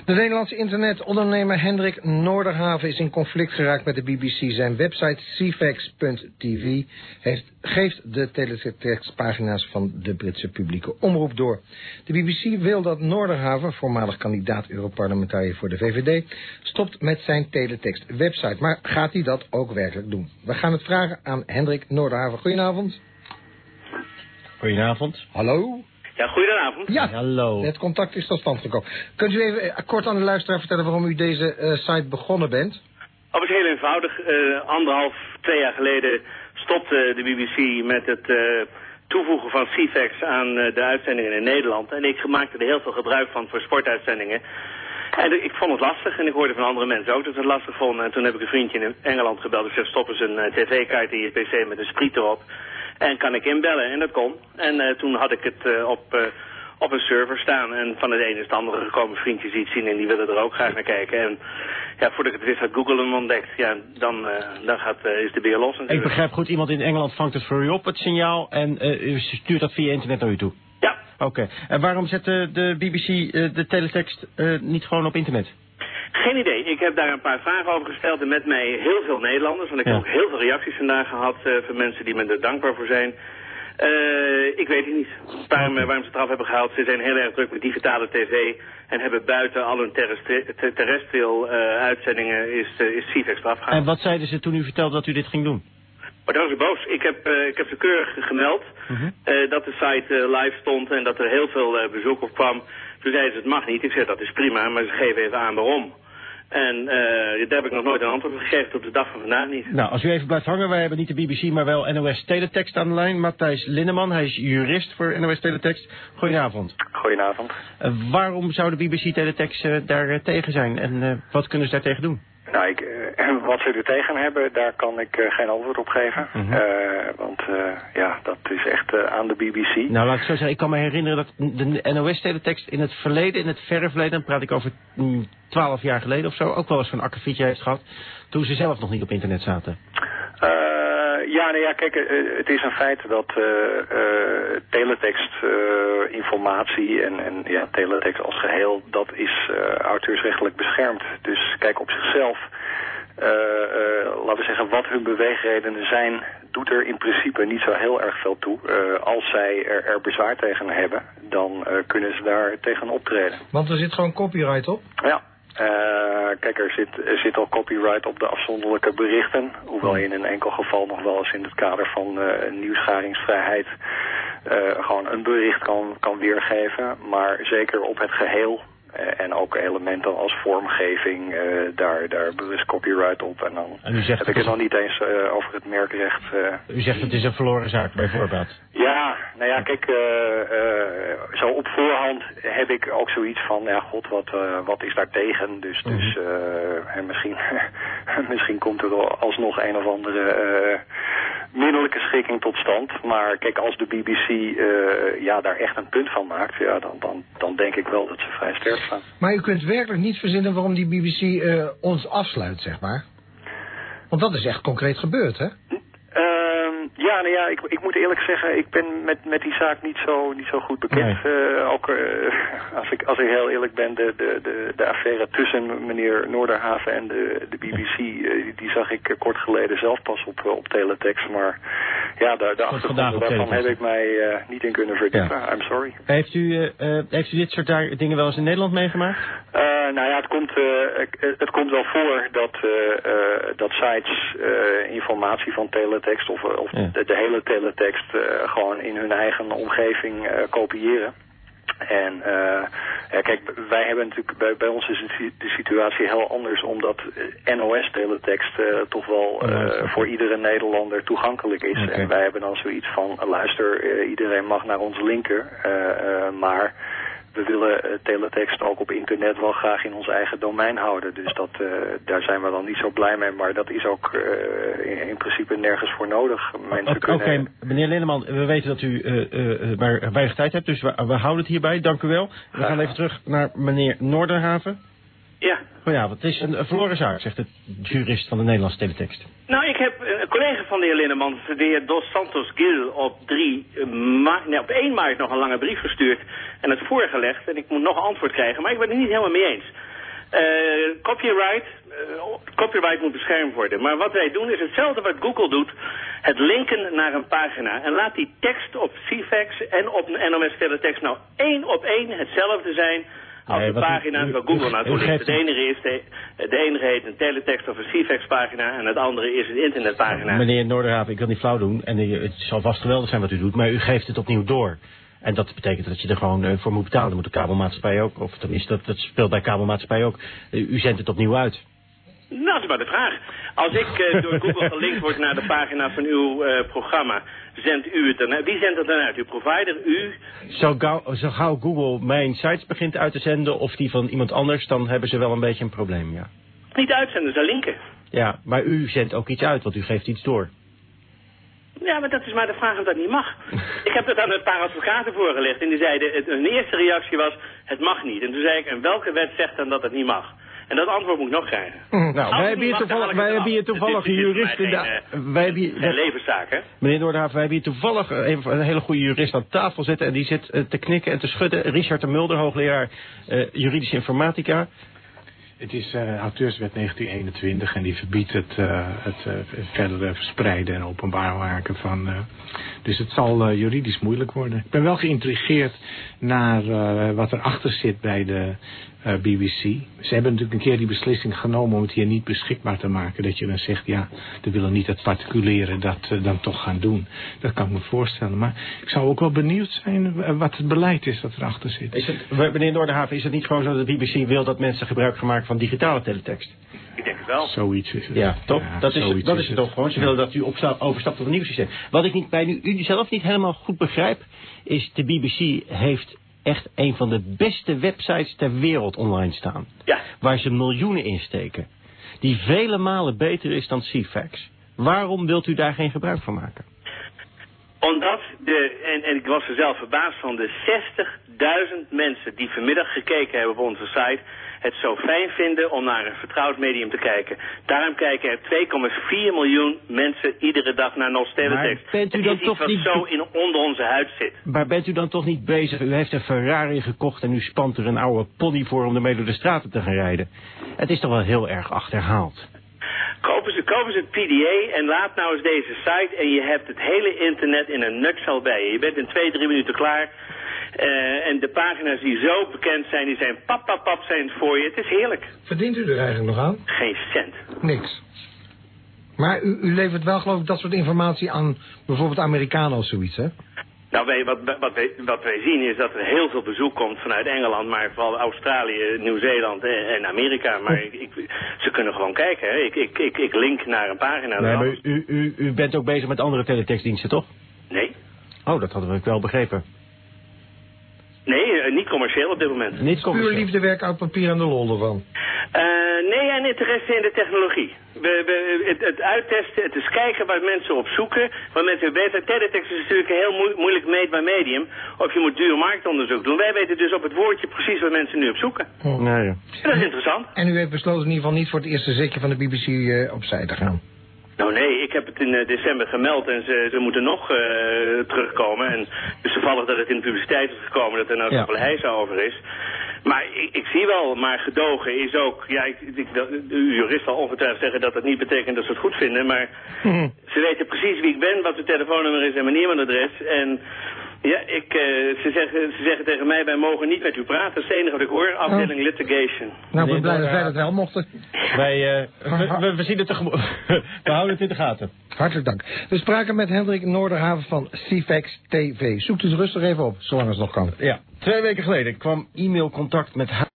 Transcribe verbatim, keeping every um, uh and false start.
De Nederlandse internetondernemer Hendrik Noorderhaven is in conflict geraakt met de B B C. Zijn website c fax punt t v heeft, geeft de teletextpagina's van de Britse publieke omroep door. De B B C wil dat Noorderhaven, voormalig kandidaat Europarlementariër voor de V V D, stopt met zijn teletext-website. Maar gaat hij dat ook werkelijk doen? We gaan het vragen aan Hendrik Noorderhaven. Goedenavond. Goedenavond. Hallo. Ja, goedenavond. Ja, hallo. Het contact is tot stand gekomen. Kunt u even kort aan de luisteraar vertellen waarom u deze uh, site begonnen bent? Oh, het is heel eenvoudig. Uh, anderhalf, twee jaar geleden stopte de B B C met het uh, toevoegen van C fax aan uh, de uitzendingen in Nederland. En ik maakte er heel veel gebruik van voor sportuitzendingen. En ik vond het lastig en ik hoorde van andere mensen ook dat ze het lastig vonden. En toen heb ik een vriendje in Engeland gebeld. Ik zei, stoppen ze een uh, tv-kaart in je pc met een spriet erop. En kan ik inbellen? En dat kon. En uh, toen had ik het uh, op, uh, op een server staan. En van het ene is het andere gekomen. Vriendjes iets zien en die willen er ook graag naar kijken. En ja, voordat ik het wist had Google hem ontdekt. Ja, dan, uh, dan gaat, uh, is de beer los natuurlijk. Ik begrijp goed, iemand in Engeland vangt het voor u op, het signaal. En uh, u stuurt dat via internet naar u toe? Ja. Oké. Okay. En waarom zet de, de B B C uh, de teletext uh, niet gewoon op internet? Geen idee. Ik heb daar een paar vragen over gesteld en met mij heel veel Nederlanders. Want ik ja. heb ook heel veel reacties vandaag gehad uh, van mensen die me er dankbaar voor zijn. Uh, ik weet het niet waarom, okay. waarom ze het eraf hebben gehaald. Ze zijn heel erg druk met digitale tv en hebben buiten al hun terrestri terrestrial uh, uitzendingen is, uh, is C fax eraf gehaald. En wat zeiden ze toen u vertelde dat u dit ging doen? Maar dat was ik boos. Ik heb, uh, ik heb ze keurig gemeld uh-huh. uh, dat de site uh, live stond en dat er heel veel uh, bezoek op kwam. Toen zeiden ze het mag niet. Ik zei dat is prima, maar ze geven even aan waarom. En uh, daar heb ik nog nooit een antwoord op gegeven, tot de dag van vandaag niet. Nou, als u even blijft hangen, wij hebben niet de B B C, maar wel N O S Teletext aan de lijn. Matthijs Linneman, hij is jurist voor N O S Teletext. Goedenavond. Goedenavond. Uh, waarom zou de B B C Teletext uh, daar uh, tegen zijn en uh, wat kunnen ze daar tegen doen? Nou, ik, uh, wat ze er tegen hebben, daar kan ik uh, geen antwoord op geven. Uh-huh. uh, want uh, ja, dat is echt uh, aan de B B C. Nou, laat ik zo zeggen, ik kan me herinneren dat de N O S Teletext in het verleden, in het verre verleden, dan praat ik over twaalf jaar geleden of zo, ook wel eens zo'n akkefietje heeft gehad, toen ze zelf nog niet op internet zaten. Uh, ja, nou ja, kijk, uh, het is een feit dat uh, uh, teletext uh, informatie en, en ja, teletext als geheel, dat is uh, auteursrechtelijk beschermd. Dus kijk, op zichzelf, uh, uh, laten we zeggen, wat hun beweegredenen zijn, doet er in principe niet zo heel erg veel toe. Uh, als zij er, er bezwaar tegen hebben, dan uh, kunnen ze daar tegen optreden. Want er zit gewoon copyright op? Ja. Uh, kijk, er zit, er zit al copyright op de afzonderlijke berichten. Hoewel je in een enkel geval nog wel eens in het kader van uh, nieuwsgaringsvrijheid uh, gewoon een bericht kan, kan weergeven. Maar zeker op het geheel uh, en ook elementen als vormgeving, uh, daar, daar berust copyright op. En dan en u zegt heb ik het nog niet eens uh, over het merkrecht. Uh, u zegt het is een verloren zaak bijvoorbeeld. Ja, nou ja, kijk, uh, uh, zo op voorhand heb ik ook zoiets van, ja god, wat, uh, wat is daar tegen? Dus, mm-hmm. dus uh, en misschien, misschien komt er alsnog een of andere uh, middelijke schikking tot stand. Maar kijk, als de B B C uh, ja, daar echt een punt van maakt, ja, dan, dan, dan denk ik wel dat ze vrij sterk staan. Maar u kunt werkelijk niet verzinnen waarom die B B C uh, ons afsluit, zeg maar. Want dat is echt concreet gebeurd, hè? Ja, nou ja, ik, ik moet eerlijk zeggen, ik ben met, met die zaak niet zo, niet zo goed bekend. Nee. Uh, ook uh, als, ik, als ik heel eerlijk ben, de, de, de, de affaire tussen meneer Noorderhaven en de, de B B C, uh, die zag ik uh, kort geleden zelf pas op, uh, op teletext. Maar ja, de, de achtergronden daarvan heb ik mij uh, niet in kunnen verdiepen. Ja. I'm sorry. Heeft u, uh, uh, heeft u dit soort dingen wel eens in Nederland meegemaakt? Uh, nou ja, het komt, uh, het komt wel voor dat, uh, uh, dat sites uh, informatie van teletext of, of ja. de, de hele teletext uh, gewoon in hun eigen omgeving uh, kopiëren. En uh, ja, kijk, wij hebben natuurlijk, bij, bij ons is de situatie heel anders, omdat N O S teletext uh, toch wel uh, voor iedere Nederlander toegankelijk is. Okay. En wij hebben dan zoiets van, luister, uh, iedereen mag naar ons linken, uh, uh, maar we willen uh, teletext ook op internet wel graag in ons eigen domein houden. Dus dat, uh, daar zijn we dan niet zo blij mee. Maar dat is ook uh, in, in principe nergens voor nodig. Oké, kunnen... okay, meneer Linneman, we weten dat u uh, uh, maar weinig tijd hebt. Dus we, we houden het hierbij. Dank u wel. We gaan even terug naar meneer Noorderhaven. Ja. Goedenavond. Het is een, een verloren zaak, zegt de jurist van de Nederlandse teletext. Nou, ik heb een collega van de heer Linneman, de heer Dos Santos Gil, op, drie ma- nee, op één maart nog een lange brief gestuurd en het voorgelegd. En ik moet nog antwoord krijgen, maar ik ben het niet helemaal mee eens. Uh, copyright, uh, copyright moet beschermd worden. Maar wat wij doen is hetzelfde wat Google doet. Het linken naar een pagina. En laat die tekst op C F A X en op N O S Teletext nou één op één hetzelfde zijn als nee, de pagina's waar Google naartoe ligt. De enige, is de, de enige heet een teletext of een C F A X pagina en het andere is een internetpagina. Meneer Noorderhaven, ik wil niet flauw doen en het zal vast geweldig zijn wat u doet, maar u geeft het opnieuw door. En dat betekent dat je er gewoon uh, voor moet betalen. Dat moet de kabelmaatschappij ook. Of tenminste, dat, dat speelt bij kabelmaatschappij ook. Uh, u zendt het opnieuw uit. Nou, dat is maar de vraag. Als ik uh, door Google gelinkt word naar de pagina van uw uh, programma, zendt u het dan uit? Wie zendt het dan uit? Uw provider? U? Zo gauw, zo gauw Google mijn sites begint uit te zenden of die van iemand anders, dan hebben ze wel een beetje een probleem, ja. Niet uitzenden, ze linken. Ja, maar u zendt ook iets uit, want u geeft iets door. Ja, maar dat is maar de vraag of dat niet mag. Ik heb dat aan een paar advocaten voorgelegd en die zeiden, het, hun eerste reactie was, het mag niet. En toen zei ik, en welke wet zegt dan dat het niet mag? En dat antwoord moet ik nog krijgen. Mm, nou, wij hebben hier toevallig, wij hebben hier toevallig een jurist in de... Geen, wij hebben hier, geen levenszaak, hè? Meneer Noorderhaven, wij hebben hier toevallig een, een hele goede jurist aan tafel zitten en die zit uh, te knikken en te schudden. Richard de Mulder, hoogleraar uh, juridische informatica. Het is uh, auteurswet negentien eenentwintig en die verbiedt het, uh, het uh, verdere verspreiden en openbaar maken van... Uh, dus het zal uh, juridisch moeilijk worden. Ik ben wel geïntrigeerd naar uh, wat erachter zit bij de uh, B B C. Ze hebben natuurlijk een keer die beslissing genomen om het hier niet beschikbaar te maken. Dat je dan zegt, ja, we willen niet dat particulieren dat uh, dan toch gaan doen. Dat kan ik me voorstellen. Maar ik zou ook wel benieuwd zijn uh, wat het beleid is dat erachter zit. Is het, meneer Noorderhaven, is het niet gewoon zo dat de B B C wil dat mensen gebruik gaan maken van digitale teletext? Ik denk het wel. Zoiets is het. Ja, toch? Ja, dat is, dat is het, het toch gewoon. Ze willen dat u opsta- overstapt op een nieuw systeem. Wat ik niet bij u, u zelf niet helemaal goed begrijp, is de B B C heeft echt een van de beste websites ter wereld online staan. Ja. Waar ze miljoenen in steken. Die vele malen beter is dan C F A X. Waarom wilt u daar geen gebruik van maken? Omdat, de, en, en ik was er zelf verbaasd van, de zestigduizend mensen die vanmiddag gekeken hebben op onze site, het zo fijn vinden om naar een vertrouwd medium te kijken. Daarom kijken er twee komma vier miljoen mensen iedere dag naar N O S Teletext. Maar bent u dan het is toch iets wat niet... zo in, onder onze huid zit. Maar bent u dan toch niet bezig? U heeft een Ferrari gekocht en u spant er een oude pony voor om ermee door de straten te gaan rijden. Het is toch wel heel erg achterhaald. Kopen ze, kopen ze het P D A en laat nou eens deze site en je hebt het hele internet in een nutshell bij je. Je bent in twee, drie minuten klaar. Uh, en de pagina's die zo bekend zijn, die zijn pap, pap, pap zijn voor je. Het is heerlijk. Verdient u er eigenlijk nog aan? Geen cent. Niks. Maar u, u levert wel geloof ik dat soort informatie aan bijvoorbeeld Amerikanen of zoiets, hè? Nou, wij, wat, wat, wij, wat wij zien is dat er heel veel bezoek komt vanuit Engeland, maar vooral Australië, Nieuw-Zeeland en, en Amerika. Maar oh. ik, ik, ze kunnen gewoon kijken, hè. Ik, ik, ik, ik link naar een pagina. Nee, maar u, u, u bent ook bezig met andere teletextdiensten, toch? Nee. Oh, dat hadden we wel begrepen. Nee, uh, niet commercieel op dit moment. Niet commercieel. Puur liefdewerk uit papier en de lol ervan. Uh, nee, en interesse in de technologie. We, we, het, het uittesten, het is kijken waar mensen op zoeken, waar mensen beter. Teletext is natuurlijk een heel moe, moeilijk meetbaar medium, of je moet duur marktonderzoek doen. Wij weten dus op het woordje precies waar mensen nu op zoeken. Oh. Nee, ja. Dat is interessant. En u heeft besloten in ieder geval niet voor het eerste zetje van de B B C uh, opzij te gaan? Nou nee, ik heb het in uh, december gemeld en ze, ze moeten nog uh, terugkomen. En dus toevallig dat het in de publiciteit is gekomen dat er nou zoveel ja. heisa over is. Maar ik, ik zie wel, maar gedogen is ook... Ja, ik, ik, de jurist zal ongetwijfeld zeggen dat dat niet betekent dat ze het goed vinden. Maar mm-hmm. ze weten precies wie ik ben, wat mijn telefoonnummer is en mijn e-mailadres. En ja, ik, uh, ze, zeggen, ze zeggen tegen mij, wij mogen niet met u praten. Dat is het enige wat ik hoor, afdeling oh. litigation. Nou, ik ben blij dat wij dat wel mochten. Wij, uh, we, we, we zien het tegemoet. We houden het in de gaten. Hartelijk dank. We spraken met Hendrik Noorderhaven van C F A X T V. Zoekt u het rustig even op, zolang het nog kan. Ja, twee weken geleden kwam e-mailcontact met...